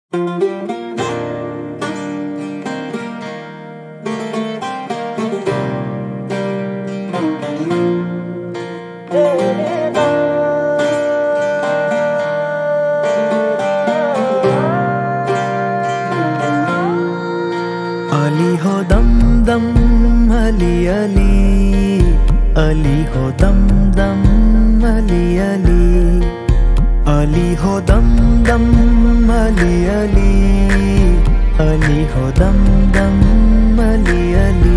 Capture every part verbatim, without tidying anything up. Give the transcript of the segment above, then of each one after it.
अली हो दम दम अली अली, अली हो दम दम अली अली, अली हो दम दम अली अली, अली हो दम दम अली अली।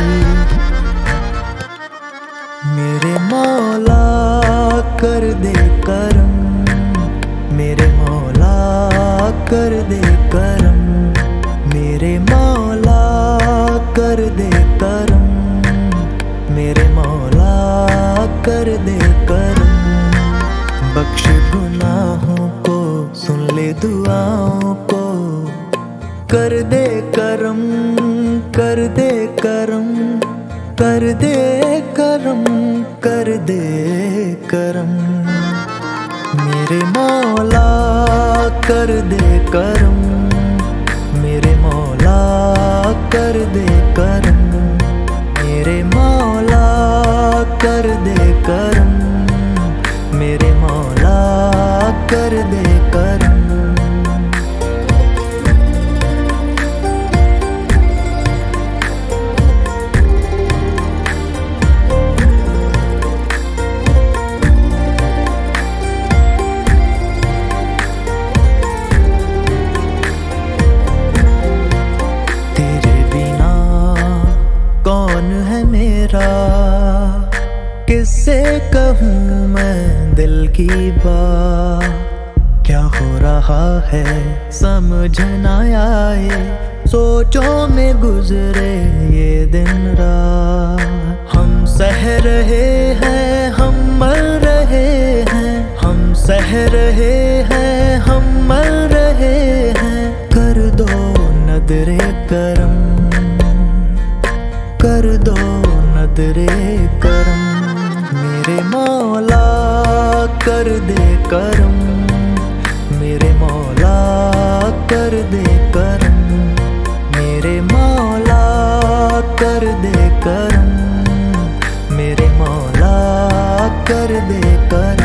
मेरे मौला कर दे करम, मेरे मौला कर दे करम, मेरे मौला कर दे करम, मेरे मौला कर दे करम। बख्श गुनाहों को, सुन ले दुआओं को, कर दे करम, कर दे करम, कर दे करम, कर दे करम। मेरे मौला कर दे करम, मेरे मौला कर दे करम, मेरे मौला कर दे करम, मेरे मौला कर दे करम। किससे कहूँ मैं दिल की बात, क्या हो रहा है समझ ना आए, सोचों में गुजरे ये दिन रात। हम सह रहे हैं, हम मर रहे हैं, हम सह रहे हैं, हम मर रहे हैं। कर दो नदरे करम, कर दो नदरे करम। मेरे मौला कर दे करम, मेरे मौला कर दे करम, मेरे मौला कर दे करम, मेरे मौला कर दे करम।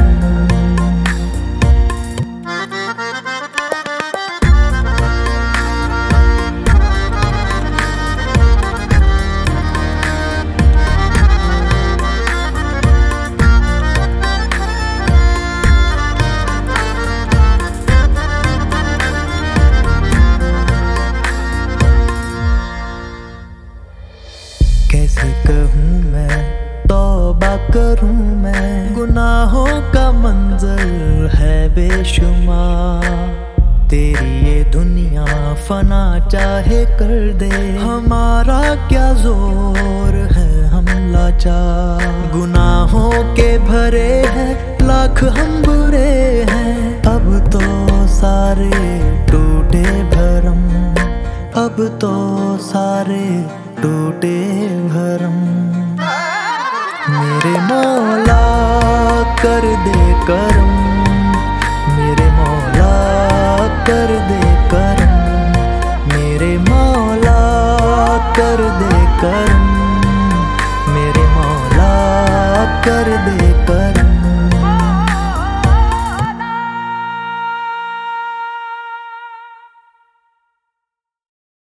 कैसे कहूँ मैं, तौबा करूँ मैं, गुनाहों का मंजर है बेशुमार। तेरी ये दुनिया फना चाहे कर दे, हमारा क्या जोर है हम लाचार। गुनाहों के भरे हैं लाख हम बुरे हैं, अब तो सारे टूटे भरम, अब तो सारे टूटे भरम। मेरे मौला कर दे करम, मेरे मौला कर दे